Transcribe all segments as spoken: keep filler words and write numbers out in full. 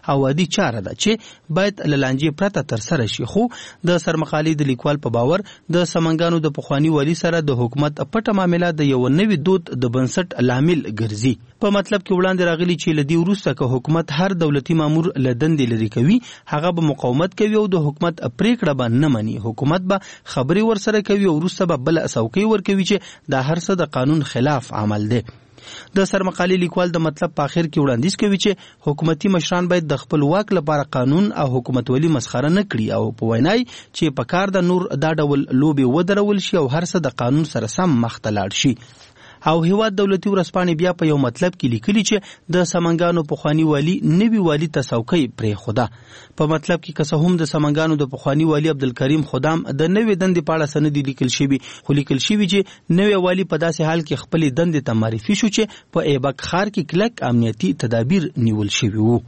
او عادي چاره ده چې باید له لانجې پرته ترسره شي. خو د سرمقالې د لیکوال په باور د سمنګانو د پخوانی والي سره د حکومت پټه معامله د یو نوي دود د بنسټ لامل ګرځي. په مطلب کې وړاندې راغلي چې لدی وروسته که حکومت هر دولتي مامور له دندې لري کوي هغه به مقاومت کوي او د حکومت پریکړه به نه مني. حکومت به خبري ورسره کوي او وروسته به بل اسوکي ورکوي چې دا هر څه د قانون خلاف عمل دی. د سرمقالې لیکوال د مطلب په اخر کې وړاندیز کوي چې حکومتي مشران باید د خپل واک لپاره قانون او حکومتولي مسخره نه کړي او په وینای چې په کار د نور دا ډول لوبي ودرول شي او هر څه د قانون سره سم مخته لاړ شي. او هیواد دولتي ورسپانې بیا په یو مطلب کې لیکلي چې د سمنګانو پخوانی والی نوی والی تسوکۍ پرې خوده. په مطلب کې که څه هم د سمنګانو د پخوانی والی عبدالکریم خدام د نوې دندې په اړه سند لیکل شوی خو لیکل شوی چې نوې والی په داسې حال کې خپل دندې ته معرفي شو چې په ایبک ښار کې کلک امنیتي تدابیر نیول شوی وو.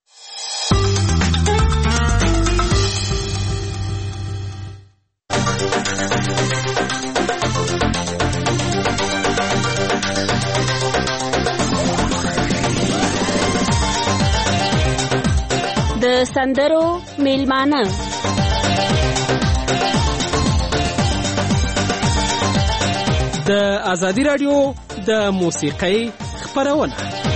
د سندرو میلمانه د ازادي رادیو د موسیقۍ خپرونه.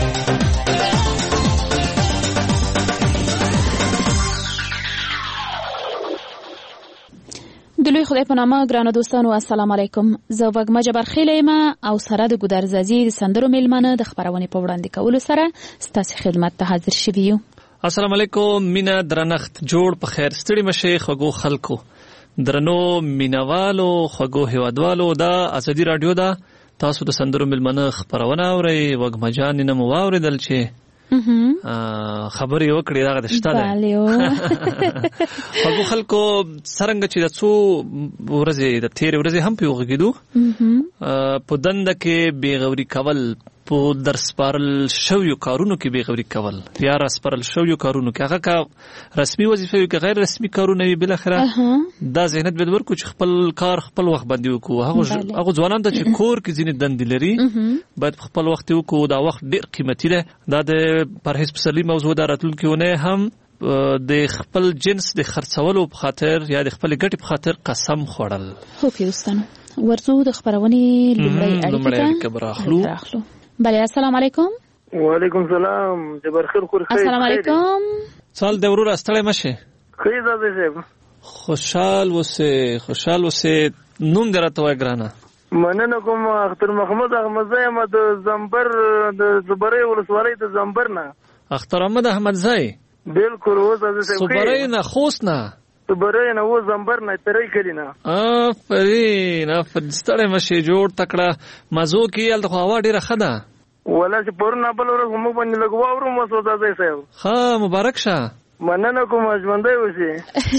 د لوی خدای په نامه ګرانو دوستانو السلام علیکم. زه وګما جبر خیلیم او سره د ګودرزازي د سندرو میلمانه د خبرونه په وړاندې کولو سره ستاسو خدمت ته حاضر شوی یم. السلام علیکم. مینا درنښت جوړ په خیر ستړي مشه خوګو خلکو درنو مینوالو خوګو هیوادوالو دا ازادي رادیو دا تاسو د سندرو ملمنه خبرونه اوري وګما جان نه مو اوریدل چې خبرې وکړې دا د شته ده خوګو خلکو سرنګ چې د څو ورځې د تیر ورځې هم پیوغېدو په دنده کې بیغوري کول په در سپارل شویو کارونو کې بیغوري کول یا را سپارل شویو کارونو کې هغه کا رسمي وظیفه وي که غیر رسمي کارونه وي بل اخره دا ذهنیت به ورکو چې خپل کار خپل وخت باندې وکړو. هغه هغه ځوانان ته چې کور کې ځینې دندې لري باید خپل وخت وکړو. دا وخت ډیر قیمتي دی. دا د پرهیز پسرلي موضوع دا راتلونکي ونه هم د خپل جنس د خرڅولو په خاطر یا د خپل ګټې په خاطر قسم خوړل. خو پیوستانو ورزو د خبرونې لومړی اړیکه براخلو. بله السلام علیکم. وعلیکم السلام. جبر خیر خور خیر. السلام علیکم. سال د ورور استړی مشه. خیر زده صاحب. خوشحال وسه خوشحال وسه نوم درته وای ګرانه. مننه کوم اختر محمد احمد زایم د زنبر د زبرې ولسوالۍ د زنبر نه. اختر محمد احمد زای. بالکل و زده صاحب. زبرې نه خوست نه. زبرې نه و زنبر نه ترې کلی نه. آفرین آفرین ستړی مشه جوړ تکړه مزو کې ال خو هوا ډیره خده. ولا چې پرونه بل ورځ موږ باندې لګواورو مسو زده صاحب. ها مبارک شه. مننه کوم ژوندۍ اوسې.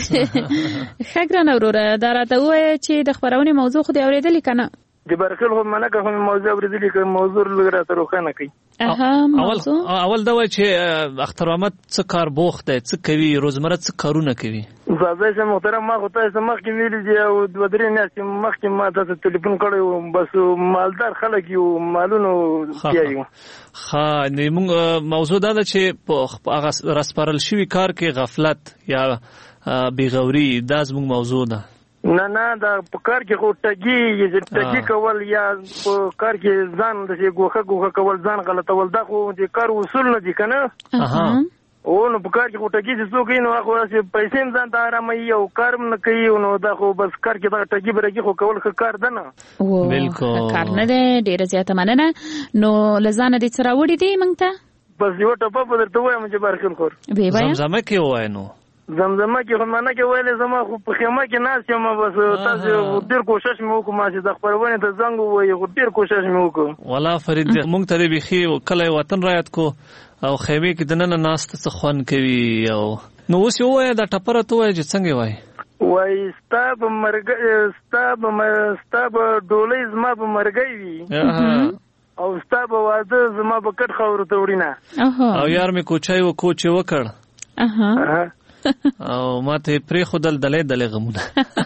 ښه ګرانه وروره دا راته ووایه چې د خپرونې موضوع خو دې اورېدلې که نه؟ جبرخیل خو منه که خو موضوع اورېدلې که موضوع لږ راته روښانه کړي. اول اول دا وایي چې اختر محمد څه کار بوخت دی څه کوي روزمره څه کارونه کوي؟ زازی شه محترم ما خو تاسو مخکې ویلي دي او دوه درې میاشتې مخکې ما تاسو ټلیفون کړی و بس مالدار خلک یو مالونو پیایو. ښه نو موږ موضوع دا ده چې په هغه راسپارل شوي کار کې غفلت یا بېغوري دا زموږ موضوع ده. نه نه دا په کار کې خو ټګي ټګي کول یا په کار کې ځان د ګوښه ګوښه کول ځان غلطول دا خو د کار اصول نه دي که نه؟ او نو په کار کې خو ټګي چې څوک نو هغه داسې پیسې هم ځان ته اراموي او کار هم نه کوي نو دا خو بس کار کې دغه ټګي برګي خو کول ښه کار ده نه. بالکل کار نه دی. ډېره زیاته مننه. نو له ځانه دې څه راوړي دي موږ ته؟ بس یوه ټپه به درته ووایم چې بارخیل خور زمزمه کې ووایه نو. زمزمه کې خو منه کې ویلې زما خو په خیمه کې ناست یم بس تاسو ډېر کوشش مې وکړو ما چې د خپرونې ته زنګ ووایي خو ډېر کوشش مې وکړو. والله فرید موږ ته دې بیخي کلی وطن رایاد کو او خیمې کې دننه ناسته څه خوند کوي او نو اوس یې ووایه دا ټپره ته ووایه چې څنګه یې وایي؟ وایي ستا به مرګ ستا به ستا به ډولۍ زما به مرګی وي او ستا به واده زما به کټ خاورو ته وړینه او یار مې کوچی و کوچ یې وکړ او ما ته پرېښودل دلې دلې غمونه.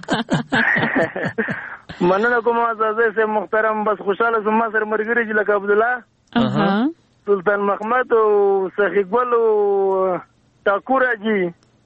مننه کوم عزیزي صاحب محترم. بس خوشحاله زما سره ملګري چې لکه عبدالله سلطان محمد او سخي ګل او ټاکور حاجي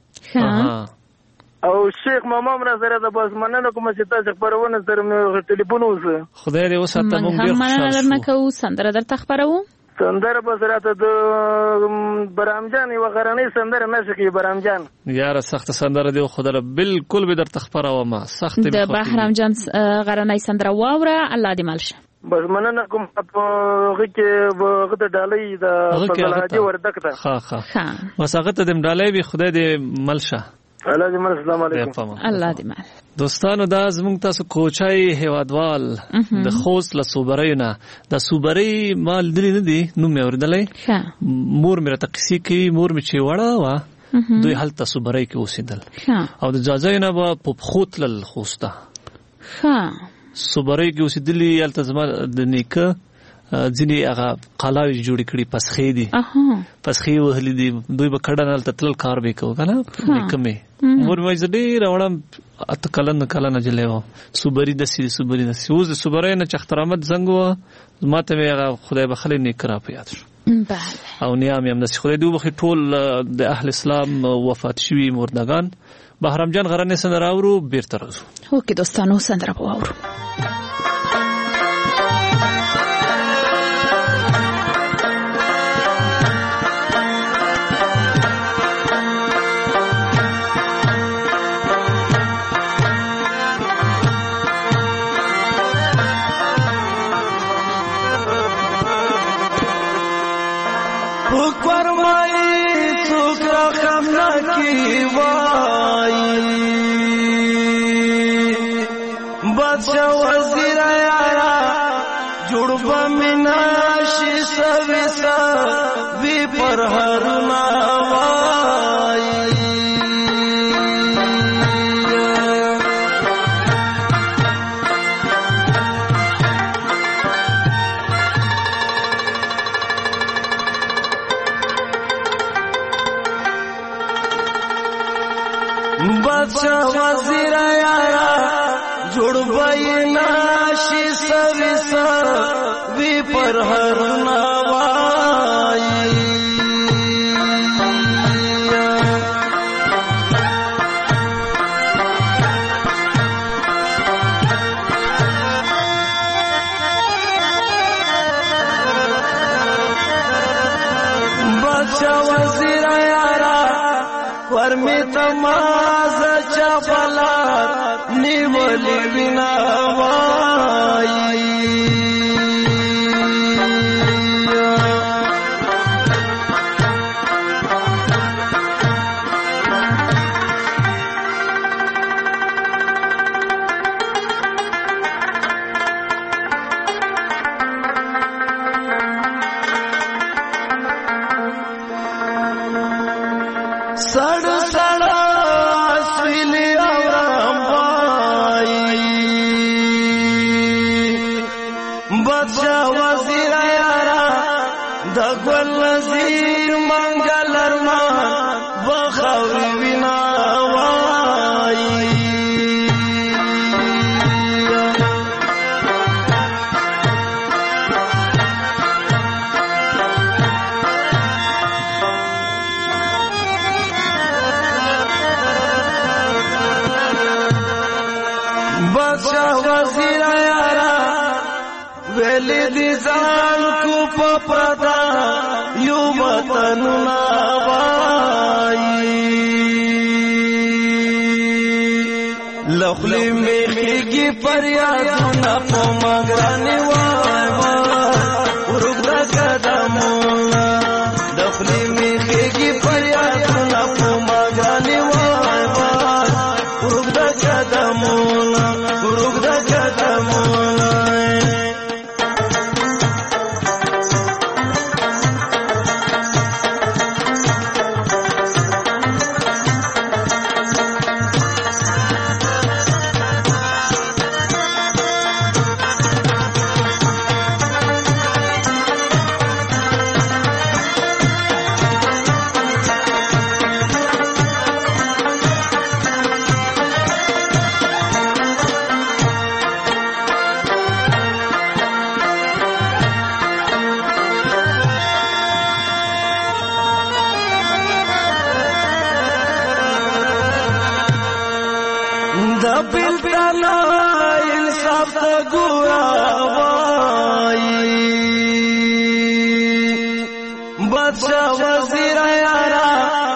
او شیخ مامام را سره د بس مننه کوم چې تاسو خبرونه سره مې ټلیفون وسه. خدای دې وساته مونږ ډیر خوشاله شو. مننه کوو. سندره درته خبرو. سندره به سره د برامجان یو غرانې سندره نشه کې برامجان. یاره سخت سندره دی خدای بالکل به درته خبرو ما سخت د بهرامجان غرانې سندره واوره. الله دې مالشه. بس مننه کوم په هغه کې هغه د ډالۍ د فضلحاجي وردک ته. ها ها بس هغه ته د ډالۍ به خدای دې ملشه. الله دې مل. السلام علیکم. الله دې مل. دوستانو دا زموږ تاسو کوچای هوادوال د خوست له صوبریونه د صوبری مال دلی نه دی نو مې اوریدلې مور مې راته قصې کوي. مور مې چې وړه وه دوی هلته صوبری کې اوسېدل او د جاځایونه به په پښو تلل خوسته صوبری کې اوسېدلي. هلته زما د نیکه ځینې هغه قلاوې جوړې کړي پسخې دي پسخې وهلي دي دوی به کډه هلته تلل کار به یې کوو که نه نیکه مې. مور مې وایي زه ډېره وړم اته کلن کلن نجلۍ وم صوبري داسې دي صوبري داسې. اوس د صوبرۍ نه چې اخترامت زنګ وه ما ته مې هغه خدای بخلی نیکه را په یاد شو او نیا مې همداسې خدای دې وبخښي ټول د اهل اسلام وفات شوي مردگان. بهرامجان غرانې سندره اورو بیرته راځو. اوکې دوستانو سندره به واورو. بادشاہ وزیر یارا جوړ بمینا شي سويسا وی پر هرنا وای بادشاہ وزیر یارا جوړ باینا شي سويسا وی پر هر نوای بادشاہ وزیر یارا ورمی تماز چپلا نیولی بنا وای सड़ सड़ा सिली औरम बादशाह वजीर यारा दगवल नजीर मंगल अरमान बखौरी बिना वाई बादशाह वजीर यारा वेली दिजान को पपदा यू वतन नावाई लखली मेखी फरियाद न को मगरानी वाय रुक कदमों लखली मेखी फरियाद न को मगरानी वाय रुक कदमों रुक कदमों پیل تلا انصاف ته ګورا وای بادشاہ وزیر یارا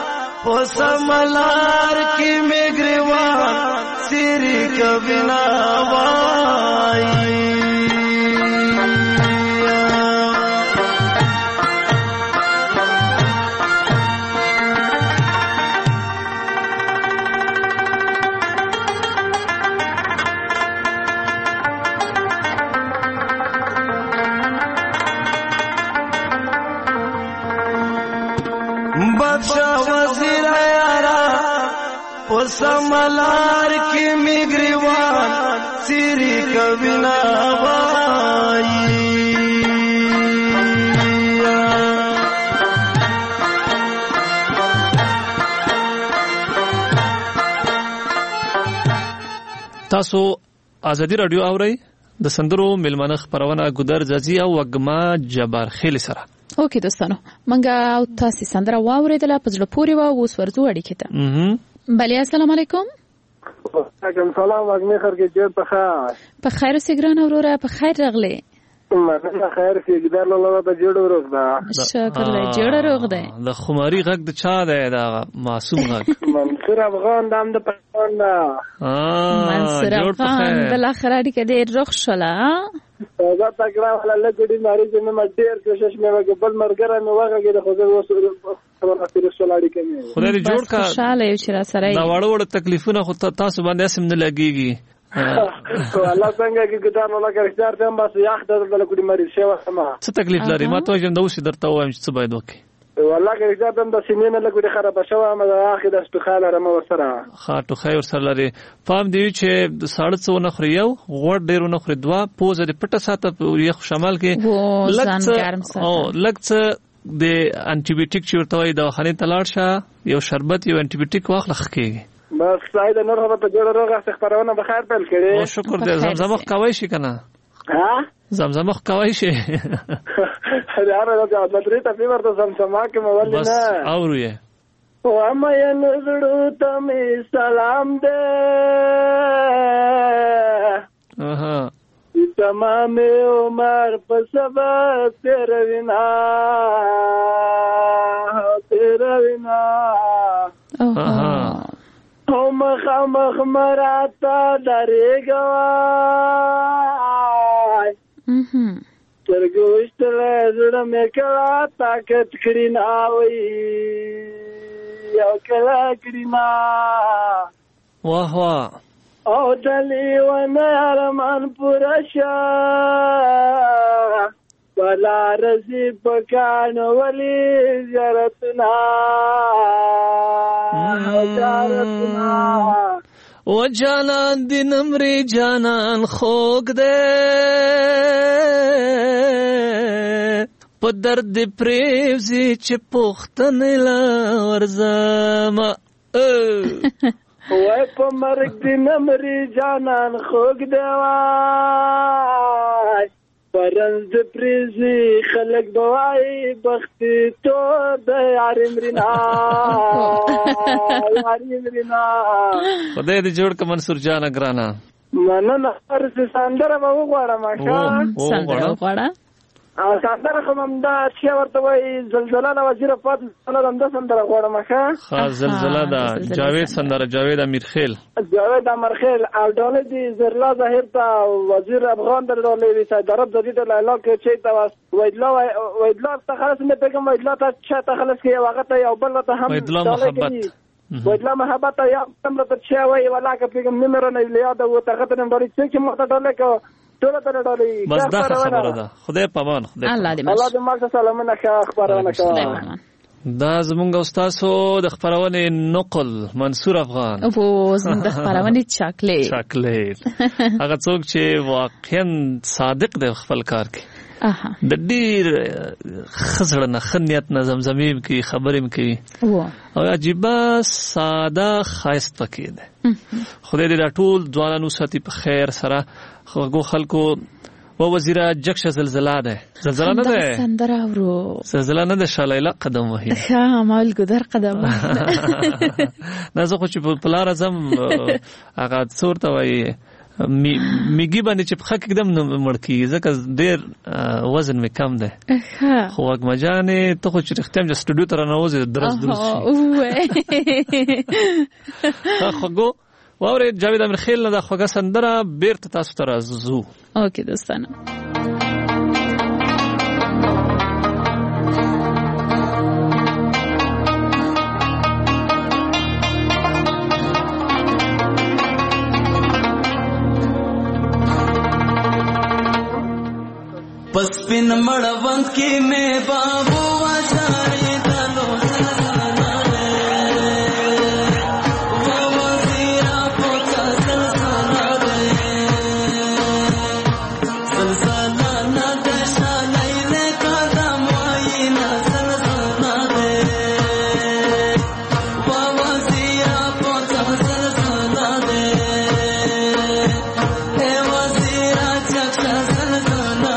پسملار کی میگریوان سری کبھی نہ وای بادشاہ وزیر یارا پسملار کی میگریوان سری کبھی نہ وای تاسو ازادي رادیو اورئ د سندرو ملمنه خبرونه ګودر ځي او وګما جبار خیل سره. اوکې دوستانو منګه او تاسو سندره واوریدله په ځل پوری و اوس ورته اړیکه ته. بله السلام علیکم. وعلیکم سلام واګمه خرګه جوړ په خیر. په خیر سګران اوره په خیر راغله. مننه خیر سګدار لاله په جوړ ورغ دا. شکر له جوړ ورغ ده. د خماري غږ د چا ده دا معصوم غږ. منصور افغان دام د پښتون دا. اه منصور افغان بل اخر اړیکه دې رخ شولا. دا تاګرا ولا لګړي ماري چې مې ډېر کوشش مې وکړ بل مرګره مې واګه د خوځو وسره خبره تیر سولاړي کوي. خدای دې جوړ کا. خوشاله یو چې را سره دا وړو وړو تکلیفونه خو تاسو باندې سم نه لګيږي. الله څنګه کې ګټار ولا کې اختیار ته بس یاخ د لګړي ماري شیوا سما. څه تکلیف لري ما ته یم دوسی درته وایم چې څه باید وکړي. والله کې اختیار ته د سینې لګړي خراب شوه ما د اخر د سپخاله رم ورسره. خاطو خیر سره لري. پام دی چې ساړه څو نه خوري یو غوړ ډیرو نه خوري دوا پوزه دې پټه ساته یخ شمال کې لکڅ او لکڅ د انټي بیوټیک چې ورته وي د خاني تلاړ شه یو شربت یو انټي بیوټیک واخلخ کېږي. بس ساید نور هغه په جوړ روغه خبرونه به خیر پیل کړي. شکر دې زمزمه کوي شي کنه. ها زمزمه کوي شي. هغه راځه د درې ته ورته زمزمه کې مول نه. بس اوري. او ما یې نزړو ته می سلام دې. اها. تمام عمر په سبا تیر وینا تیر وینا. اها. او مخ مخ مراتا درېګوای. اها. ترګوشت له زړه مې کړه طاقت کړی ناوي یو کله کړی نا. واه واه. او دلی ونه ارمان پورا شا بلا رسی پکان ولی زیارتنا زیارتنا. او جانان دی نمری جانان خوگ دے پا درد پریوزی چه پختن لورزما. وای په مرګ دی نمری جانان خوګ دی وای پرنځ پریزي خلک بوای بختي تو د یارمرینا یارمرینا. خدای دې جوړ ک منصور جان اگرانا. مننه هر څه سندره به وغواړم ماشا. سندره وغواړه. او سندره کوم دا چې ورته وای زلزلہ د وزیر فاضل سلام د سندره غواړم ښه. خاص زلزلہ دا جاوید سندره جاوید امیر خیل. جاوید امیر خیل او ډول دي زرلا ظاهر ته وزیر افغان در ډول وی صدرب جدید لاله کې چې تا ویدلا ویدلا ته خلاص نه پیغام ویدلا ته چې ته خلاص کې وخت یو بل ته هم ویدلا محبت ویدلا محبت یا تم ته چې وای ولا که پیغام نمبر نه لیاده و ته غته نمبر چې مو ته ډول کې ټول ته ډولې بس دا خبره ده. خدای پامان خدای الله دې الله دې ماته سلامونه ښه خبرونه کوي. دا زمونږ استادو د خبرونه نقل منصور افغان. او زموږ د خبرونه چاکلیټ چاکلیټ هغه څوک چې واقعا صادق دی خپل کار کې. اها د ډیر خزړه نه خنیت نه زمزمیم کې خبرېم کې او عجیب ساده خاص پکې ده. خدای دې ټول ځوانانو ساتي په خیر سره خو خلکو و وزیره جکشه زلزله ده زلزله نه ده سندره ورو زلزله نه ده شالیله قدم وهي ښه مال ګدر قدم نه زه خو چې په پلار ازم هغه څورته وایي می میګي باندې چې پخه کېدم نو مړ کېږي ځکه ډېر وزن مې کم دی خو وږمجانې ته خو چې رښتیا هم چې سټوډیو ته رانوځې درز درز شي خوږو واورې جاوید امیرخیل نه دا خوږه سندره بېرته تاسو ته راځو. اوکې دوستانو پس پن مړوند کې مې بابو وځاري دلو سلسله و وزیرا پوچا سلسله سلسله نه دشا لیله قدم واینا سلسله و وزیرا پوچا سلسله اے وزیرا چکشا سلسله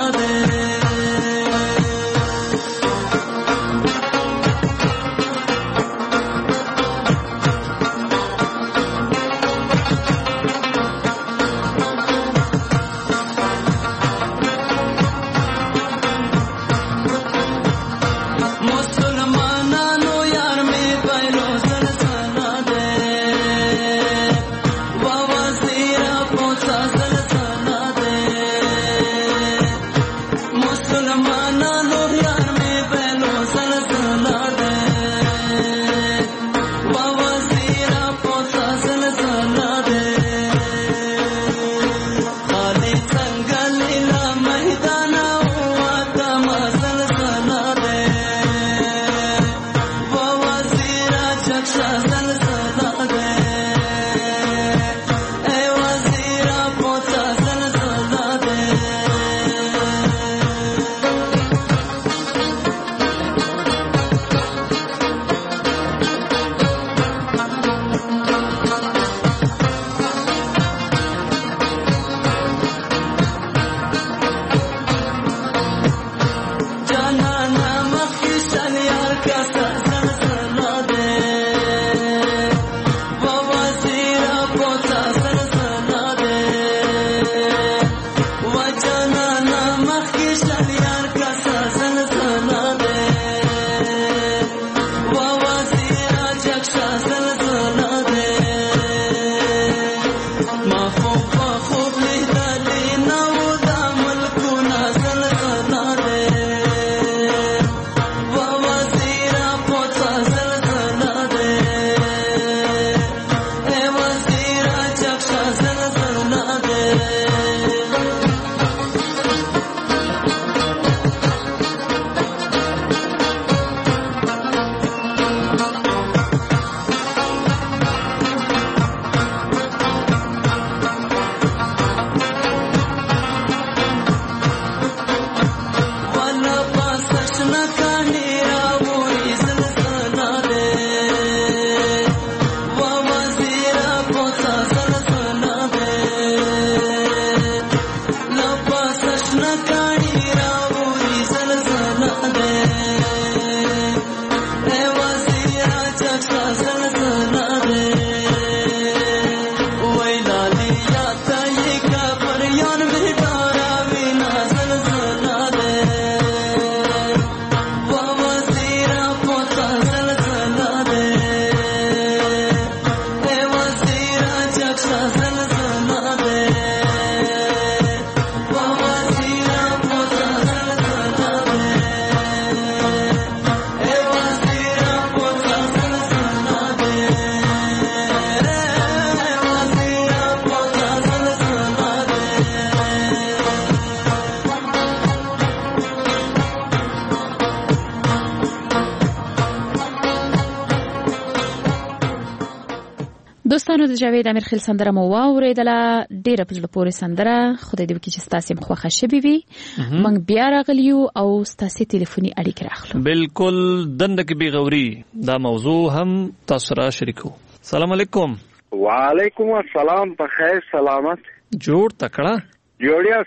دوستانو د جاوید امیرخیل سندره مو واورېدله، ډېره په زړه پورې سندره. خدای دې وکړي چې ستاسې هم خوښه شوې وي. موږ بیا راغلي یو او ستاسې ټلیفوني اړیکې راخلو. بالکل دنده کې بېغوري دا موضوع هم تاسو سره شریکو. سلام علیکم. وعلیکم السلام. په خیر سلامت جوړ تکړه جوړ یاست؟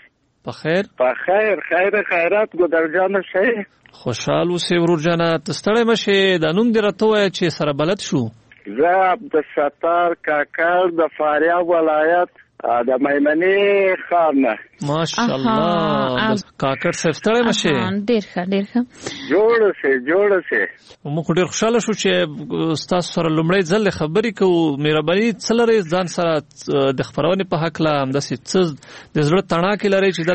په خیر په خیر خیر خیرات ګودر جان شه خوشحال اوسې ورور جانه تستړی مشه د نوم دې راته وایه چې سره بلد شو زه عبدالستار کاکړ د فاریاب ولایت د میمنې ښار نه ماشاءالله کاکړ صاحب ستړی مشه ډېر ښه ډېر ښه جوړ سه جوړ سه موږ ډېر خوشاله شو چې ستاسو سره لومړی ځل خبرې کوو مهرباني څه لرئ ځان سره د خپرونې په هکله همداسې څه د زړه تڼاکې لرئ چې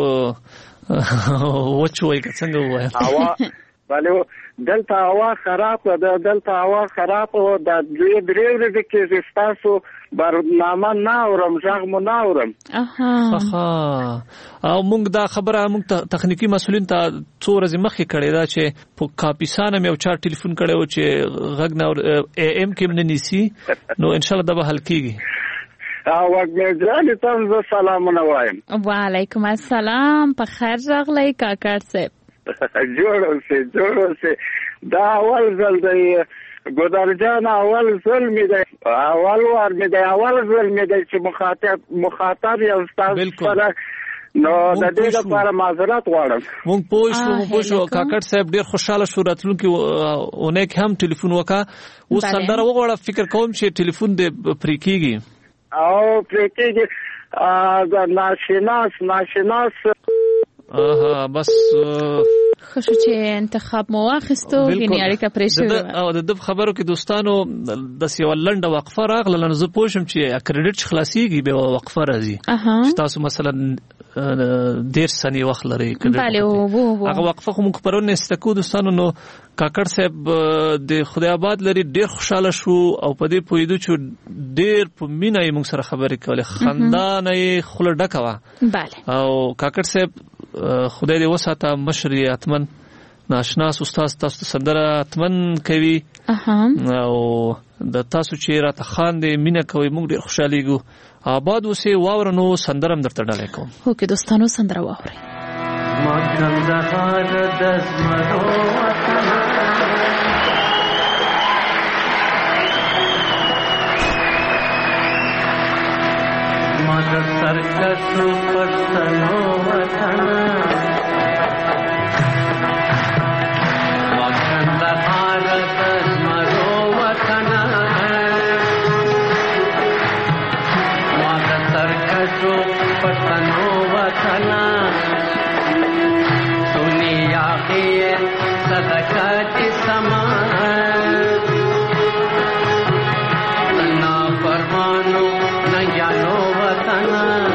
دلته وچوئ که څنګه ووایم بله دلته هوا خراب ده دلته هوا خراب ده د دوی درې ورځې کې ستاسو برنامه نه اورم غږ مو نه اورم اها او موږ دا خبره موږ تخنیکی مسؤلین ته څو ورځې مخکې کړې ده چې په کاپیسانه مې یو چا ټلیفون کړی و چې غږ نه ای ایم کې نه نیسي نو انشاءالله دا به حل کېږي او وګړي ځان ته زه سلامونه وایم وعلیکم السلام په خیر راغلی کاکړ صاحب جوړ اوسه جوړ اوسه دا اول ځل دی ګودر جان اول ځل می دی اول ور می دی اول ځل می دی چې مخاطب مخاطب یو استاد سره نو د دې لپاره معذرت غواړم مونږ پوه شو مونږ پوه شو کاکړ صاحب ډیر خوشاله شو راتلونکي اونۍ کې هم ټلیفون وکا اوس سندره وغواړه فکر کوم چې ټلیفون دې پرې کیږي او پرې کیږي دا ناشناس ناشناس اها بس خوشو چې انتخاب مو واخستو غنی اړیکه پرې شو او د دب خبرو کې دوستانو د سیو لنډه وقفه راغله لنه زه پوښم چې کریډټ خلاصيږي به وقفه راځي تاسو مثلا ډیر ثانیې وخت لري بله وو هغه وقفه خو موږ پرونه استکو دوستانو نو کاکړ صاحب د خدای آباد لري ډیر خوشاله شو او په دې پویدو چې ډیر په مینه یې موږ سره خبرې کولې خندانه یې خوله ډکه وه بله او کاکړ صاحب خدای دې وساته مشر یې اتمن ناشناس استاد تاسو سندره اتمن کوي او د تاسو چې راته خاندې مینه کوي موږ ډیر خوشالېږو آباد اوسې واوره نو سندره هم درته ډالۍ کوم هوکې دوستانو سندره واورئ ما کندهار د زمرو وطن ما د سرکسو پښتنو وطن ما کندهار د زمرو وطن ما د سرکسو پښتنو وطن دنیا کې صدقه دې سمان نا پروانو نه یانو وطن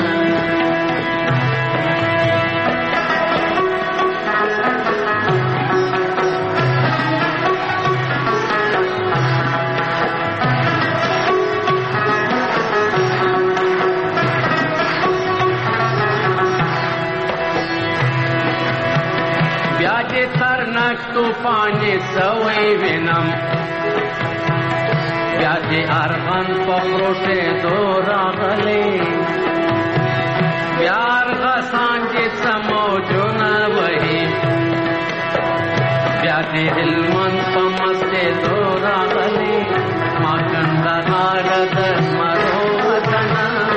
طوفانی سوی وینم بیا دې ارغن په پروټه دو راغلی بیا ارغسان چې سموجونه وهي بیا دې هلمند په مسته دو راغلی ما کندهار د زمرو وطن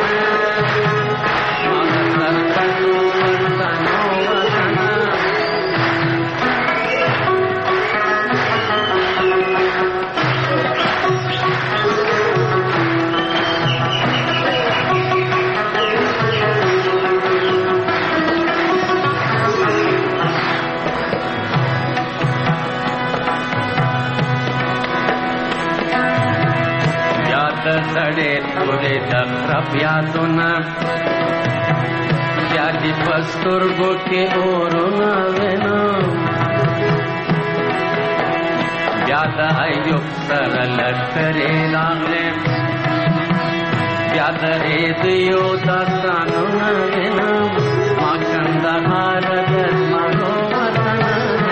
ما د سرکسو پښتنو وطن سڑے تورے دخرب یادونا یادی پسترگو کے اورونا وینا یاد ایوب سر لکرے راغلے یاد ایدیو داستانونا وینا ما کندهار دزمانو وطن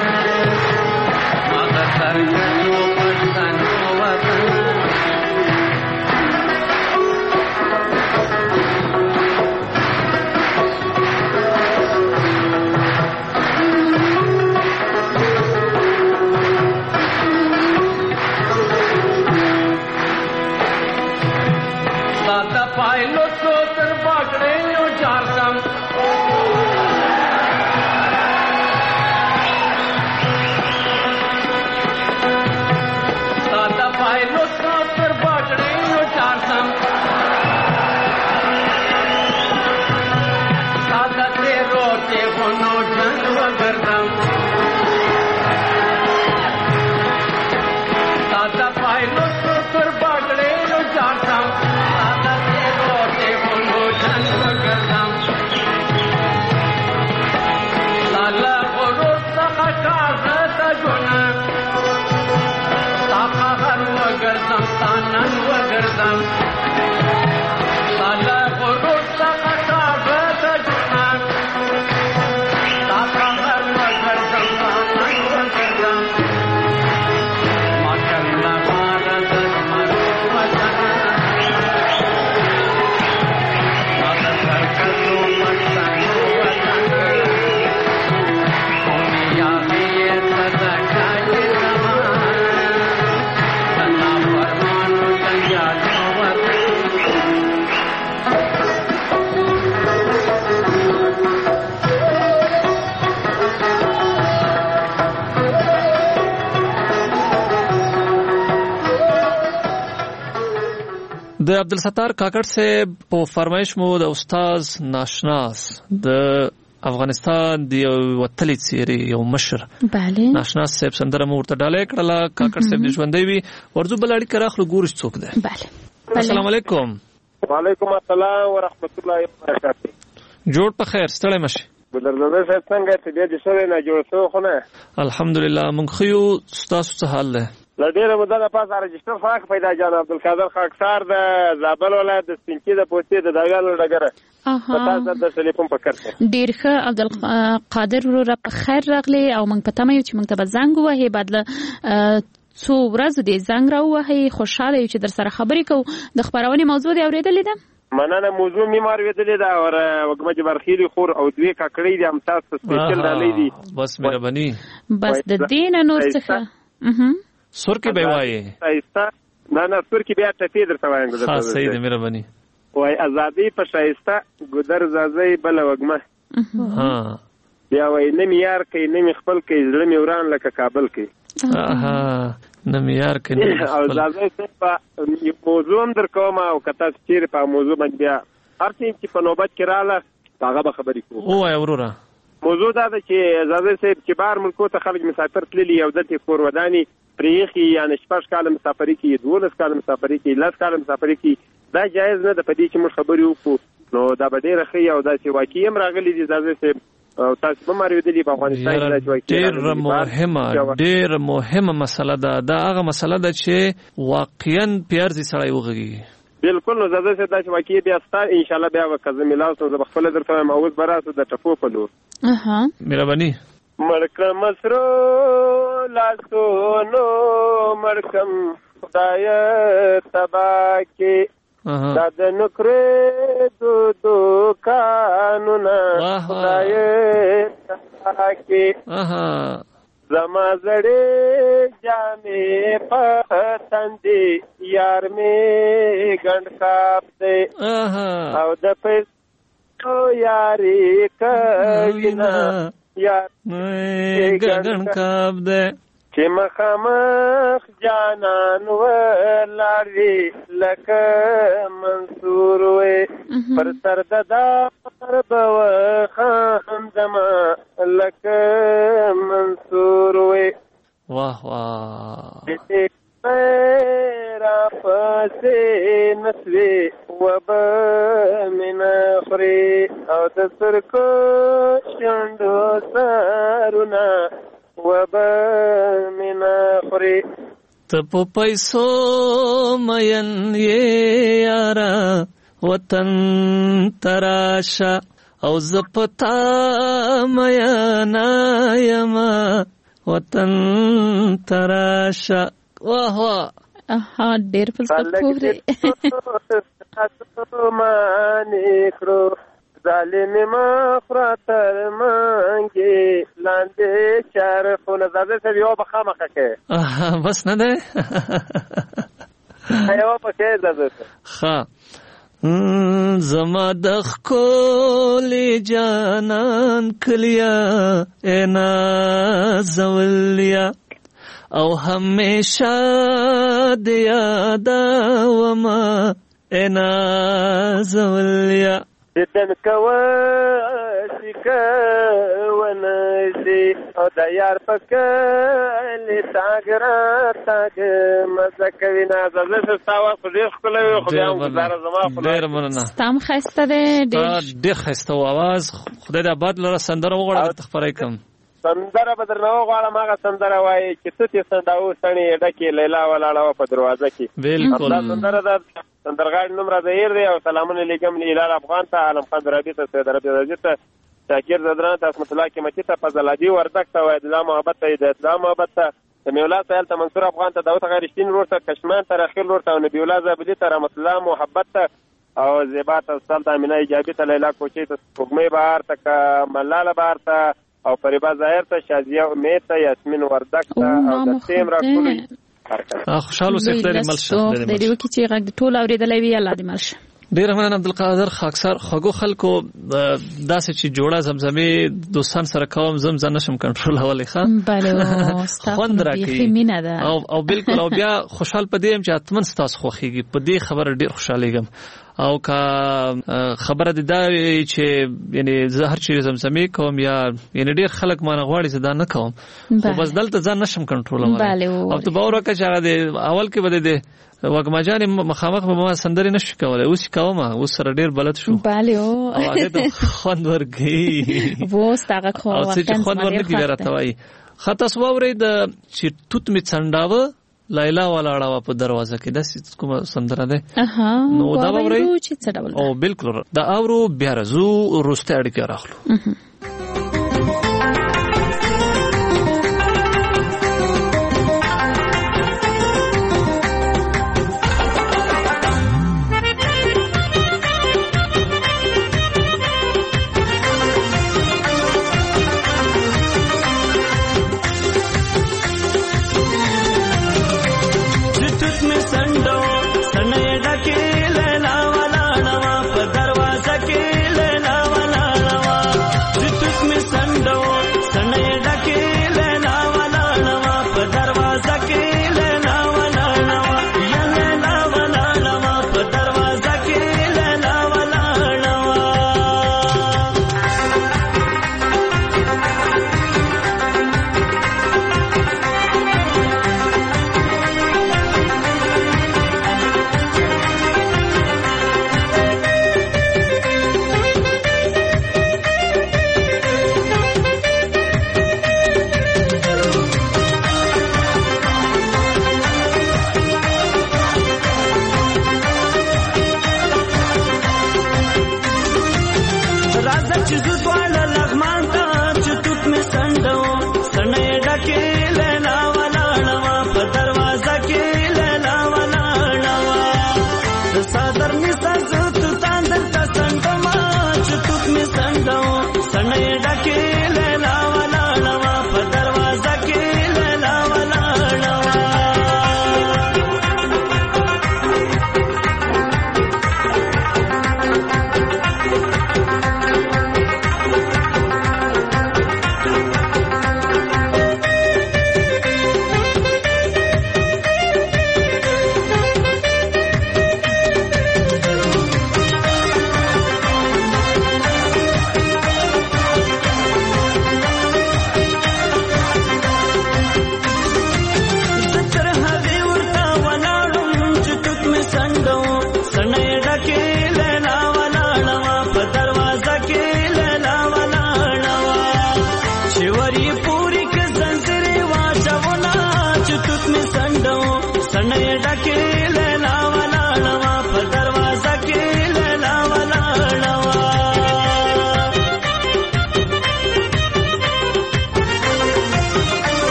ما دا سرکسو پښتنو وطن پایلو تو تر باګړې یو چارسم ستانن وګرځم سالا غرور څخه ثابت جنان تا څنګه وګرځم ستانن وګرځم ما کله بارد مرو وطن ما سر کلو پښتنو وطن دنیا دې صدقه د عبدالستار کاکړ صاحب په فرمایش مو د استاد ناشناس د افغانستان د یو وتلې څیرې یو مشر بله ناشناس صاحب سندره مو ورته ډالۍ کړله. کاکړ صاحب دې ژوندی وي. ورځو بل اړیکه راخلو ګورو څوک دی. بله السلام علیکم. وعلیکم السلام ورحمۃ اللہ وبرکاتہ. جوړ په خیر ستړی مشي. ګلرزاده صاحب څنګه ته دې سره نه جوړ شو خو نه الحمدلله مونږ خو تاسو څه حال ده؟ لډیره مده د پاسه رجستر خاک پیدا جان عبدالقادر خاکسار د زابل ولایت د سپینکی د پوسټې د داګانو ډګره په تاسو د ټلیفون په کړه. ډیر ښه عبدالقادر ورو په خیر راغلی او موږ په تمه یو چې موږ ته زنګ وهي بدله څو ورځې د زنګ راوهي. خوشاله یو چې در سره خبرې کوو. د خبرونې موضوع دی اوریدلې ده؟ مننه. موضوع میمار ویدلې ده او وګمج برخیری خور او دوی کاکړې دي هم تاسو سپیشل ډالې دي. بس مهرباني. بس د دین نور څه اها سور کې به وایي شایسته نه نه سور کې بیا ټپې درته وایم. ها صحیح ده مهرباني. وای ازادي په شایسته ګدر زازي بل وګمه ها بیا وای نه میار کې نه می خپل کې زړه می وران لکه کابل کې اها نه میار کې او زازي په موضوع در کوم او کته چیر په موضوع باندې بیا هر څه چې په نوبت کې رااله هغه به خبرې کوو. او اورورا موضوع دا ده چې زازي صاحب چې بار ملکو ته خلک مسافر تللی او دته کور ودانی پریخي یعنی شپږ کاله مسافري کې دولس کاله مسافري کې لس کاله مسافري کې دا جایز نه ده. په دې چې موږ خبرې وکړو نو دا به ډېره ښه او داسې واقعي هم راغلي دي زازي صاحب او تاسو به ماریدلی په افغانستان کې ډېر مهمه ډېر مهمه مسله ده. دا هغه مسله ده چې واقعا پیارځي سړی وغږي. بالکل. نو زازي صاحب داسې واقعي بیا ستا ان شاء الله بیا وکړه ملاو سو زه خپل درته وایم اوس براسو د ټپو په لور اها مړکم مهرباني. مسرو لاسونو مړکم خدای تبا کې دا د نکرې دو دو قانونا خدای تبا کې زما زړې جامې په تندې یار مې ګڼ کاپ دی او د پیسو یاري کوینا یار ګڼ کاپ دی چې مخامخ جانان ولاړې لکه منصور وې پر سر د دار به وخاندمه لکه منصور وې. واه واه را پسې نسوې وبه مې نه خورې او د سرکو شونډو سرونه وبه مې نه خورې. ته په پیسو مین یې یاره وطن تراشه او زه په تا مینا یمه وطن تراشه. واه واه اها ډېر په څه پوهې مانې کړو ظالم ما خراتر مانګي لاندې چار خو نه زده سره یو بخامخه کې بس نه ده یو پکې زده ښه زما د خولې جانان کلیا انا زولیا او همیشه د یاد وما انا زولیا دن کوه شکه ونشي او د یار پکې تاګ را تاګ مزه کوي نه زړه ستاوه خو دې خپل خو بیا گزاره زما خو ډېر مننه. ستام خسته ده ډېر ډېر خسته आवाज. خدای دې آباد لره سندره وغوړه تخپرای کوم. سندره به درنه وغواړم هغه سندره وایي چې څه تې سنداو سڼې ډکې لیلا ولاړه وه په دروازه کې. بالکل دا سندره ده. سندرغاړي نوم را ظهیر دی او سلامونه لیږم هلال افغان ته، عالم خان درابي ته، سید ربیع رضي ته، شاکر زدران ته، اسمت الله قیمتي ته، فضل عدي وردک ته، وحید الله محبت ته، هدایت الله محبت ته، سمیع الله سهیل ته، منصور افغان ته، داود غیر رښتین ورور ته، کشمان ته، رخیل ورور ته او نبی الله زابلي ته، رحمت الله محبت ته او زیبا ته، استاد ته، امینه ایجابي ته، لیلا کوچي ته، سپوږمۍ بهار ته، ملاله بهار ته او فریبا ظاهر ته، شازیه امید ته، یاسمین وردک ته او د تیم را ټولې خوشحالو سي خدای دې ملشه خدای دې وکړي چې غږ ټول اورېدلی وي. الله دې ملشه. ډیر مننه عبدالقادر خاکسار. خوږو خلکو داسې چې جوړه زمزمې دوستان سره کوم زمزم نشم کنټرولولی ښه بله خوند راکوي مینه ده او او بالکل او بیا خوشحال په دې یم چې حتمن ستاسو خوښېږي. په دې خبره ډېر خوشحالېږم او که خبره دې دا وي چې یعنې زه هر چیرې زمزمې کوم یا یعنې ډېر خلک مانه غواړي زه دا نه کوم خو بس دلته ځان نشم کنټرولولی او ته باور وکړه چې هغه د اول کې به د وګما جانې مخامخ به ما سندرې نشو کولی، اوس یې کوم، اوس سره ډېر بلد شو او هغې ته خوند ورکوي او څه چې خوند ورنکړي بیا راته وایي. ښه تاسو واورئ د چې توت مې څنډاوه لیلا ولاړه وه په دروازه کې، داسې کومه سندره ده نو دا واورئ او بالکل دا اورو بیا راځو وروستۍ اړیکې راخلو. لیلا ولاړه وه په دروازه کې لیلا ولاړه وه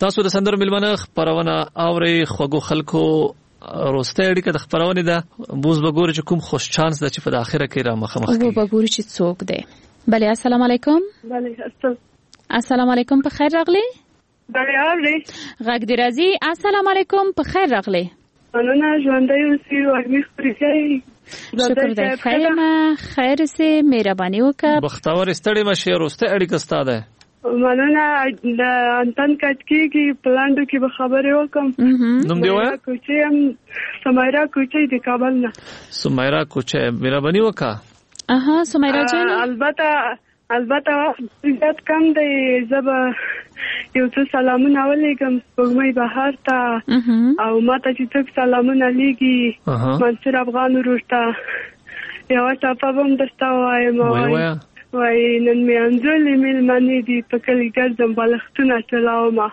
تاسو د سندرو ملمنه خبرونه اوري خوګو خلکو روسته اړیکه د خبرونه ده بوز بګور چې کوم خوش چانس ده چې په اخره کې را مخامخ او بګور چې څوک ده. بله السلام علیکم. بله السلام السلام علیکم په خیر راغلی. بله اوري غږ دی راځي. السلام علیکم په خیر راغلی. مننه ژوندۍ اوسئ او امید خورئ. شکر دی خیمه خیر سي مهرباني وکړه. بختور ستړي مشه روسته اړیکه ستاده. مننه د انتن کټکیږي پلاندو کې به خبرې وکم. نوم دی وای کوچي هم سمیرا کوچي د کابل نه. سمیرا کوچي مهرباني وکړه. اها سمیرا جان البته البته وخت کم دی زبا یو څه سلامونه ولېږم سپوږمۍ بهار ته او ماته چې څوک سلامونه لېږي منصور افغان ورور ته یوه ټاپه به هم درته ووایم وایي نن مې انځولې مېلمنې دي په کلي ګرځم بالښتونه چلاومه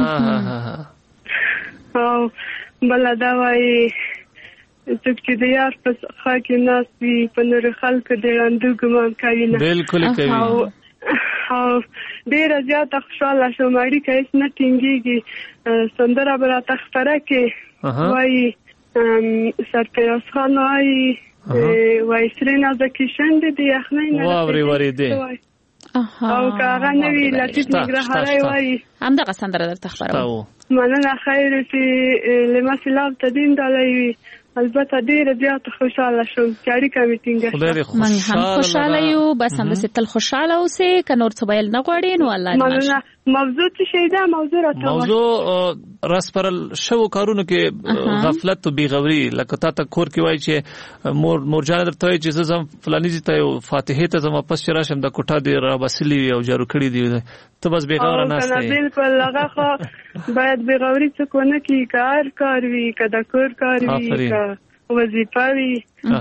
او بله دا وایي څوک چې د یار په خوا کې ناست وي په نورو خلکو د ړندو ګمان کوي نه بلکل کوي او ډېره زیاته خوشحاله شوم اړیکه هېڅ نه ټینګېږي سندره به راته خپره کړې وایي سرفراز خان وایي وایي سرې نازکې شونډې د یخنۍ نه واورې ورېدې او که هغه نه وي لطیف نګرهاری وایي همدغه سندره درته خپروم. مننه خیر چې لمسې لاب ته دین ډالی وي. البته ډېره زیاته خوشحاله شوم چې اړیکه مې ټینګه شوه. موږ هم خوشحاله یو بس همداسې تل خوشحاله اوسئ که نور څه ویل نه غواړې نو الله دې مننه. موضوع څه شی ده؟ موضوع راته موضوع راسپرل شوو کارونو کې غفلت او بېغوري لکه تا ته کور کې وایي چې مور مورجانه درته وایي چې زه ځم فلاني ځای ته یو فاتحې ته ځم واپس چې راشم د کوټه دې راباسلي وي او جارو کړي دي ته بس بېغوره ناست یې. بلکل هغه خو باید بېغوري څوک ونه کړي که هر کار وي که د کور کار وي که وظیفه وي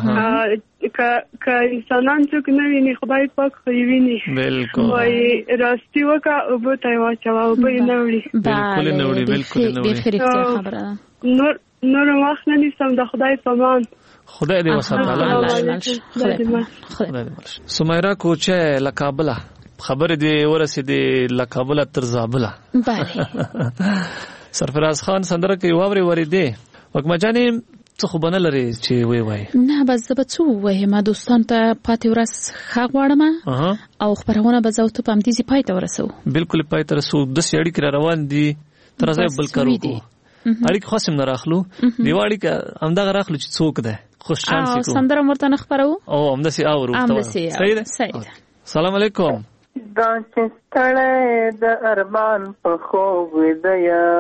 که انسانان څوک نه ویني خدای پاک خو یې ویني. بلکل وایي راستي وکړه اوبو ته یې واچوه اوبه یې نه وړي. بلکل نه وړي بلکل نه وړي. نور نور وخت نه نیسم د خدای په امان. خدای دې وساتله. سمیرا کوچه له کابله خبرې دې ورسېدې له کابله تر زابله. سرفراز خان سندره کوي واورې ورېدې وږمه جانې څه خو به نه لرې چې وی وایي. نه بس زه به څه ووایم دوستانو ته پاتې ورځ ښه غواړم او خپرونه به زه او ته په همدې ځای پای ته ورسوو. بلکل پای ته رسوو. داسې اړیکې را روان دي ته راځه بل کار وکړو. اړیکې خو هم نه راخلو دیوه اړیکه همدغه راخلو چې څوک دی خوش چانس یې کوو سندره ورته نه خپروو او همداسې اورو. صحیح ده. سلام علیکم. دا چې ستړی د ارمان په خوب ویده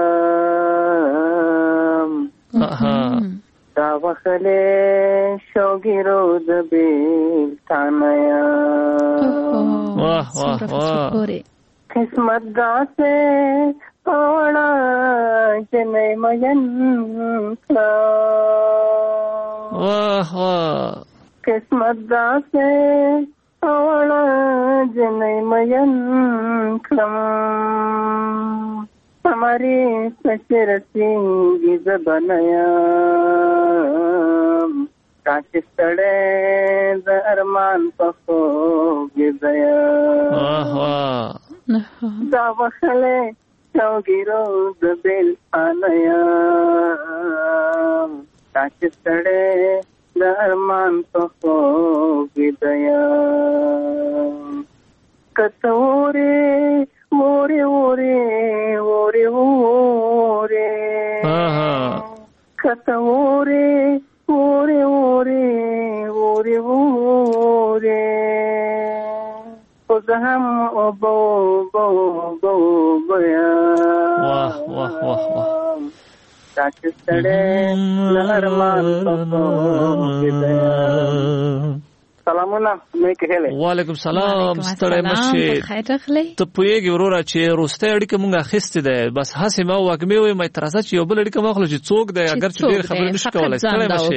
یم دا وخلې شوګیرو د بیلتانه یم واه واه واه قسمت داسې پوړه جنۍ مین کړه واه واه قسمت داسې پوړه جنۍ مین کړم हमारी सचरती जबनयाम काश तड़े दरमान पखो गिदया वाह वाह दावखले चौगिरो दबिल आनयाम काश तड़े दरमान पखो गिदया कतोरे ओरे ओरे ओरे ओरे कता ओरे ओरे ओरे ओरे ओरे उजहम ओबो बो बो बया वाह वाह वाह वाह काचड़े लहरमान तो गिदया سلامونه مې کېله. وعلیکم سلام ستړی مشه. خیر راغلی. ته پوهېږې وروره چې وروستۍ اړیکه مونږ اخیستې ده بس هسې ما وږمې وې ما تر راځه چې یو بل اړیکه واخلو چې څوک دی اگر چې ډېر خبرې نشي کولی. ستړی مشه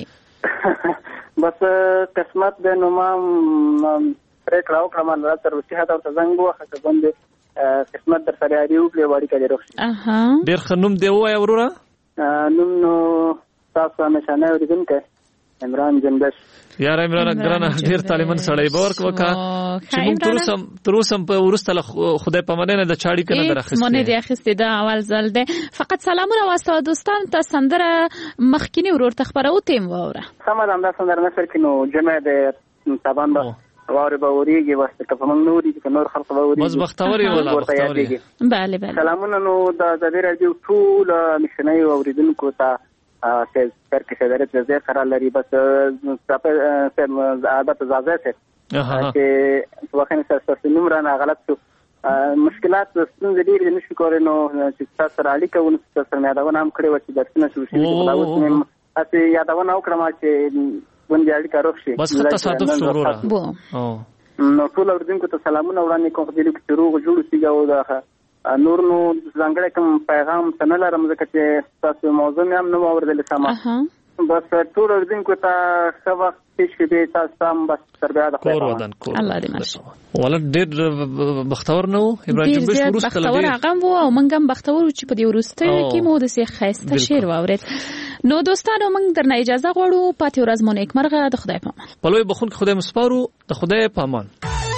بس قسمت دی نو ما پرېکړه وکړه ما تر روسیې ته ورته زنګ ووهه که باندې قسمت در سره یاري وکړې او اړیکه دې روغ شي. ډېر ښه نوم دې ووایه وروره. نوم نو تاسو همیشنی اورېدونکی عمران جنبش یار عمران ګرانه ډیر طالبان سړی باور وکا چې موږ تروسم تروسم په ورسته خدای په مننه د چاړي کنه درخسته مونږ دې اخستې دا اول ځل ده. فقط سلامونه واسطه دوستان ته سندره مخکینی ورور ته خبرو تیم وره سم دا سندره نشر کینو جمع د طبعا به واره باوريږي واسطه که په موږ نوري چې نور خلک باوري بس بختوري ولا بختوري. bale bale سلامونه نو د د راډیو ټول مشنۍ اوریدونکو ته چې پر کې صدرت زه قرار لري بس سم عادت زازه سه چې واخنه سره نمبر نه غلط شو مشکلات ستونزې ډېرې نشي کولای نو چې تاسو را اړیکه ونه تاسو نه یادونه هم کړې و چې درسونه شو شي دا اوس هم اته یادونه وکړم چې باندې اړیکه روښي بس خطا صادف شروع نو ټول اوریدونکو ته سلامونه وړاندې کوم چې لیک روغ جوړ شي او دا نور نو څنګه کوم پیغام ته نه لرم ځکه چې تاسو موضوع هم نو اوریدل سم بس ټول اوریدونکو ته ښه وخت چې به تاسو هم بس تر بیا د کور ودان کور الله دې ماشي ولر ډېر بختور نو ابراهيم جنبش ورسته بختور هغه وو او موږ هم بختور چې په دې ورسته کې مو د سي خاصه شعر واورید. نو دوستانو موږ درنه اجازه غواړو پاتې ورځ مو نیک مرغه د خدای په امان. په لوی بخون خدای مسپارو د خدای په امان.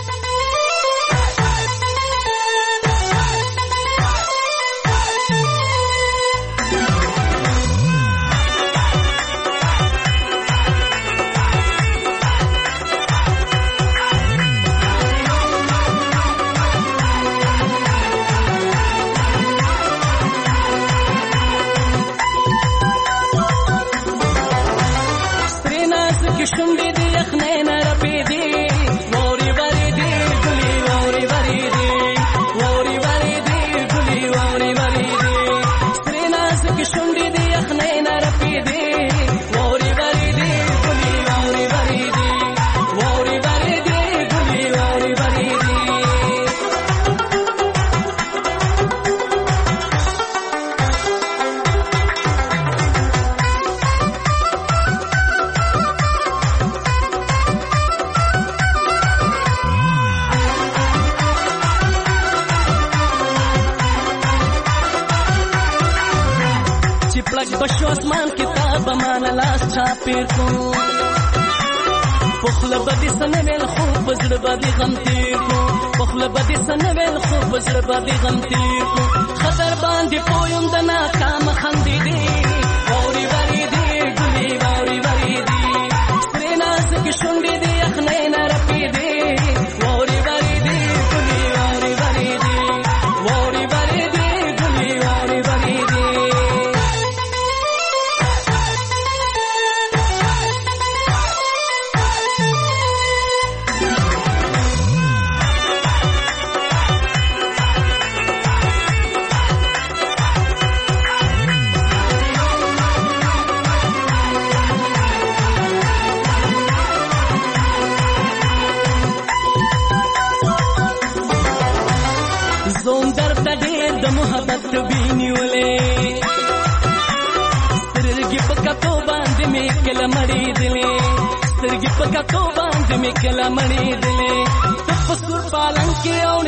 بشو اسمان کتاب مان لاس چاپیر کو پخله بدی سنویل خوب بزر بدی غم تیر کو پخله بدی سنویل خوب بزر بدی غم تیر کو خطر باندې پویم د ناکام خندې دی ووري وری دی ګلي ووري وری دی سریناس کې شونډې دی اخنې نه رپې دی ووري وری دی ګلي ووري وری دی ووري وری دی ګلي ووري وری دی. محبت بینی ولې سترګې په کتو باندې مې کله مړې دلې سترګې په کتو باندې مې کله مړې دلې ته په سور پالنګ کې او